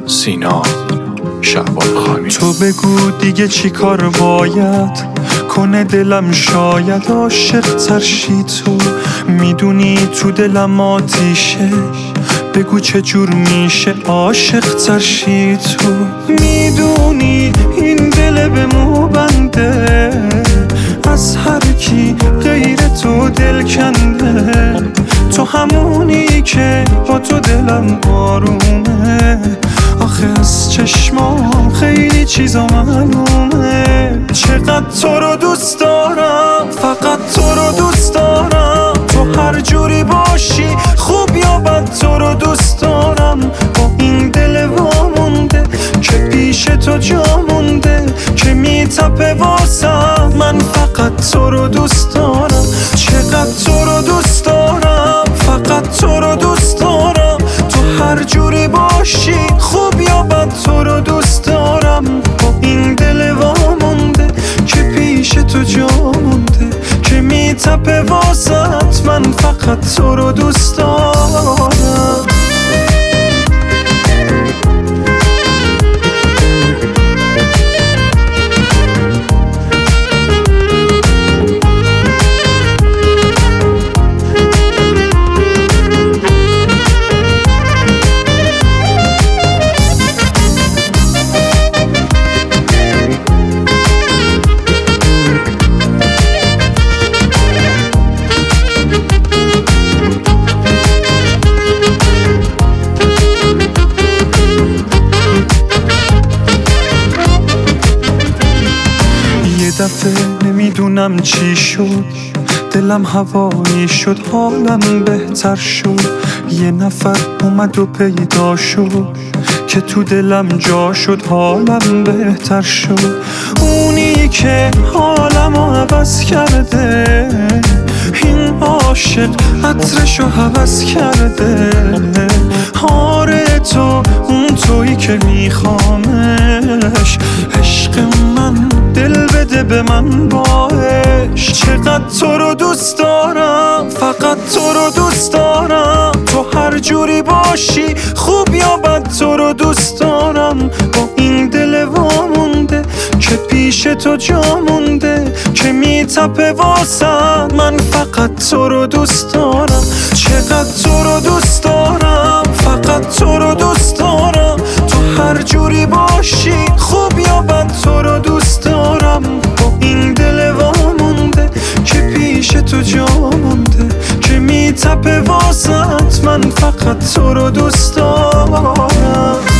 سینا شعبان خانی. تو بگو دیگه چی کار باید کنه دلم، شاید عاشق ترشی. تو میدونی تو دلم آتیشه، بگو چجور میشه عاشق ترشی. تو میدونی این دل به مو بنده، از هر کی غیر تو دل کنده. تو همونی که با تو دلم آرومه، آخه از چشمام خیلی چیزا معلومه. چقدر تو رو دوست دارم، فقط تو رو دوست دارم. تو هر جوری باشی خوب یا بد تو رو دوست دارم. با این دل وامونده که پیش تو جا مونده، که میتپه واسم. من فقط تو رو دوست دارم. چقدر تو رو دوست دارم، فقط تو رو دوست دارم. تو هر جوری باشی خوب یا بد تو رو دوست دارم. با این دل وامونده که پیش تو جا مونده، که میتپه واسط. من فقط تو رو دوست دارم. دفعه نمیدونم چی شد، دلم هوایی شد، حالم بهتر شد. یه نفر اومد و پیدا شد که تو دلم جا شد، حالم بهتر شد. اونی که حالمو عوض کرده، این عاشق عطرشو حوض کرده. آره تو اون تویی که میخوامش، عشق من دل بده به من باش. چقدر تو رو دوست دارم، فقط تو رو دوست دارم. تو هر جوری باشی خوب یا بد تو رو دوست دارم. با این دل وامونده که پیش تو جا مونده، که میتپه واسم. من فقط تو رو دوست دارم. چقدر تو رو دوست دارم، فقط تو رو دوست دارم. تو هر جوری باشی خوب یا بد تو رو دوست دارم. با این دل وامونده که پیش تو جا مونده، که میتپه واسط. من فقط تو رو دوست دارم.